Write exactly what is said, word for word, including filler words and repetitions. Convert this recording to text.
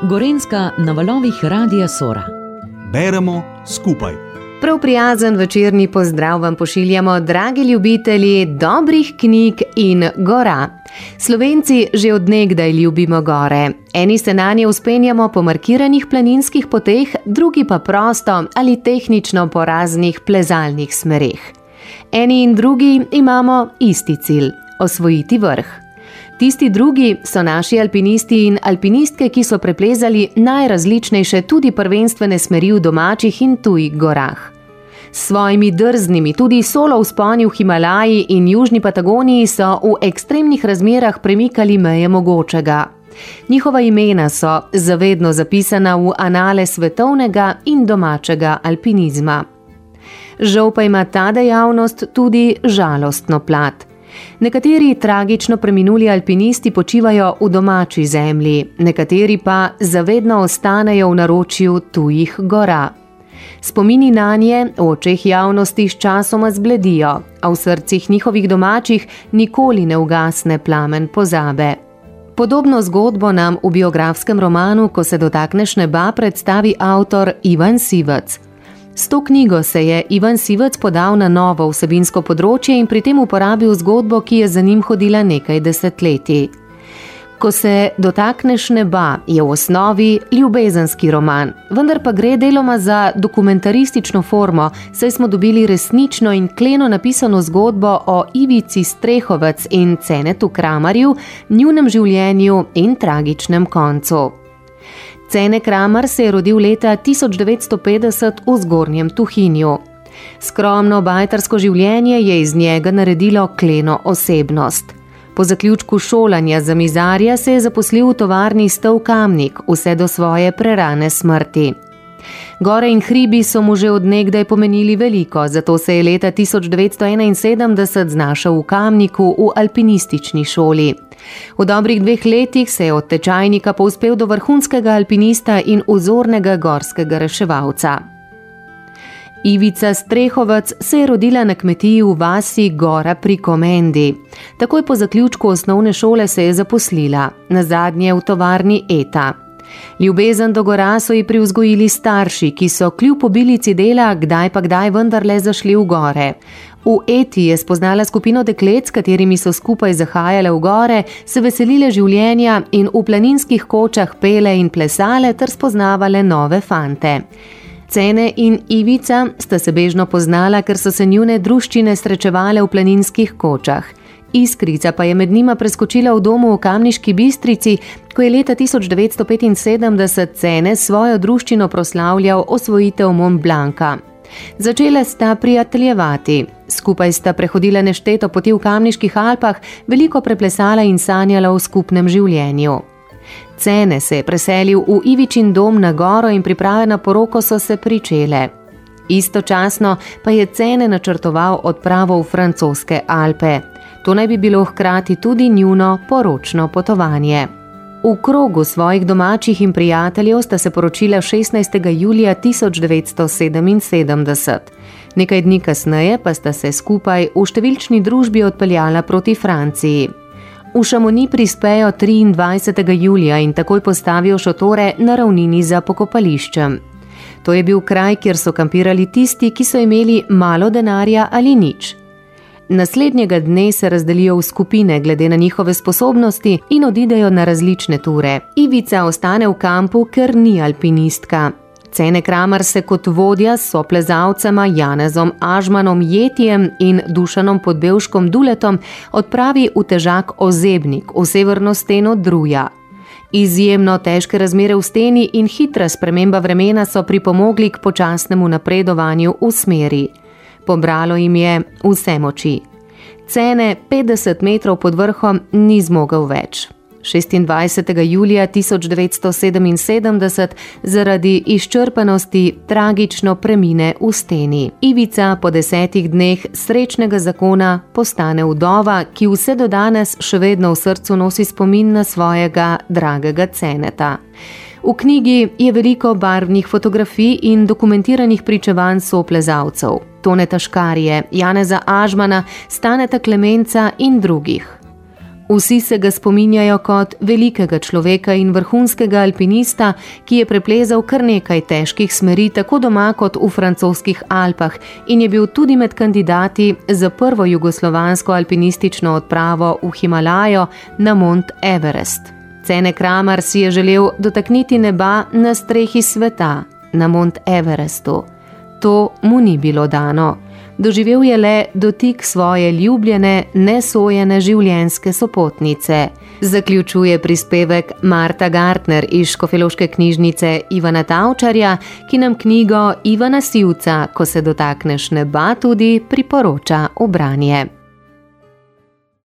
Gorenjska na valovih Radia Sora. Beremo skupaj. Prav prijazen večerni pozdrav vam pošiljamo, dragi ljubitelji dobrih knjig in gora. Slovenci že od nekdaj ljubimo gore. Eni se nanje vzpenjamo po markiranih planinskih poteh, drugi pa prosto ali tehnično po raznih plezalnih smereh. Eni in drugi imamo isti cilj – osvojiti vrh. Tisti drugi so naši alpinisti in alpinistke, ki so preplezali najrazličnejše tudi prvenstvene smeri v domačih in tujih gorah. S svojimi drznimi, tudi solo vzponi v Himalaji in južni Patagoniji so v ekstremnih razmerah premikali meje mogočega. Njihova imena so zavedno zapisana v anale svetovnega in domačega alpinizma. Žal pa ima ta dejavnost tudi žalostno plat. Nekateri tragično preminuli alpinisti počivajo v domači zemlji, nekateri pa zavedno ostanejo v naročju tujih gora. Spomini nanje v očeh javnosti sčasoma zbledijo, a v srcih njihovih domačih nikoli ne ugasne plamen pozabe. Podobno zgodbo nam v biografskem romanu Ko se dotakneš neba predstavi avtor Ivan Sivec. S to knjigo se je Ivan Sivec podal na novo vsebinsko področje in pri tem uporabil zgodbo, ki je za njim hodila nekaj desetletij. Ko se dotakneš neba je v osnovi ljubezenski roman, vendar pa gre deloma za dokumentaristično formo, saj smo dobili resnično in kleno napisano zgodbo o Ivici Strehovec in Cenetu Kramarju, njunem življenju in tragičnem koncu. Cene Kramar se je rodil leta tisoč devetsto petdeset v Zgornjem Tuhinju. Skromno bajtarsko življenje je iz njega naredilo kleno osebnost. Po zaključku šolanja za mizarja se je zaposlil v tovarni Stov Kamnik, vse do svoje prerane smrti. Gore in hribi so mu že od nekdaj pomenili veliko, zato se je leta tisoč devetsto enainsedemdeset znašel v Kamniku v alpinistični šoli. V dobrih dveh letih se je od tečajnika povzpel do vrhunskega alpinista in vzornega gorskega reševalca. Ivica Strehovec se je rodila na kmetiji v vasi Gora pri Komendi. Takoj po zaključku osnovne šole se je zaposlila, nazadnje v tovarni Eta. Ljubezen do gora so ji privzgojili starši, ki so kljub obilici dela kdaj pa kdaj vendarle zašli v gore. V Eti je spoznala skupino deklet, s katerimi so skupaj zahajale v gore, se veselile življenja in v planinskih kočah pele in plesale ter spoznavale nove fante. Cene in Ivica sta se bežno poznala, ker so se njune druščine srečevale v planinskih kočah. Iskrica pa je med njima preskočila v domu v Kamniški Bistrici, ko je leta tisoč devetsto petinsedemdeset Cene svojo druščino proslavljal osvojitev Mont Blanca. Začele sta prijateljevati. Skupaj sta prehodila nešteto poti v Kamniških Alpah, veliko preplesala in sanjala o skupnem življenju. Cene se je preselil v Ivičin dom na goro in priprave na poroko so se pričele. Istočasno pa je Cene načrtoval odpravo v francoske Alpe. To naj bi bilo hkrati tudi njuno poročno potovanje. V krogu svojih domačih in prijateljev sta se poročila šestnajstega julija tisoč devetsto sedeminsedemdeset. Nekaj dni kasneje pa sta se skupaj v številčni družbi odpeljala proti Franciji. V Chamonix prispejo triindvajsetega julija in takoj postavijo šotore na ravnini za pokopališčem. To je bil kraj, kjer so kampirali tisti, ki so imeli malo denarja ali nič. Naslednjega dne se razdelijo v skupine glede na njihove sposobnosti in odidejo na različne ture. Ivica ostane v kampu, ker ni alpinistka. Cene Kramar se kot vodja s soplezalcema Janezom Ažmanom Jetijem in Dušanom Podbevškom Duletom odpravi v težak ozebnik v severno steno Druja. Izjemno težke razmere v steni in hitra sprememba vremena so pripomogli k počasnemu napredovanju v smeri. Pobralo jim je vse moči. Cene petdeset metrov pod vrhom ni zmogel več. šestindvajsetega julija tisoč devetsto sedeminsedemdeset zaradi izčrpanosti tragično premine v steni. Ivica po desetih dneh srečnega zakona postane vdova, ki vse do danes še vedno v srcu nosi spomin na svojega dragega Ceneta. V knjigi je veliko barvnih fotografij in dokumentiranih pričevanj soplezalcev, Toneta Škarje, Janeza Ažmana, Staneta Klemenca in drugih. Vsi se ga spominjajo kot velikega človeka in vrhunskega alpinista, ki je preplezal kar nekaj težkih smeri tako doma kot v francoskih Alpah in je bil tudi med kandidati za prvo jugoslovansko alpinistično odpravo v Himalajo na Mont Everest. Cene Kramar si je želel dotakniti neba na strehi sveta, na Mont Everestu. To mu ni bilo dano. Doživel je le dotik svoje ljubljene, nesojene življenjske sopotnice. Zaključuje prispevek Marta Gartner iz Škofjeloške knjižnice Ivana Tavčarja, ki nam knjigo Ivana Sivca, Ko se dotakneš neba, tudi priporoča v branje.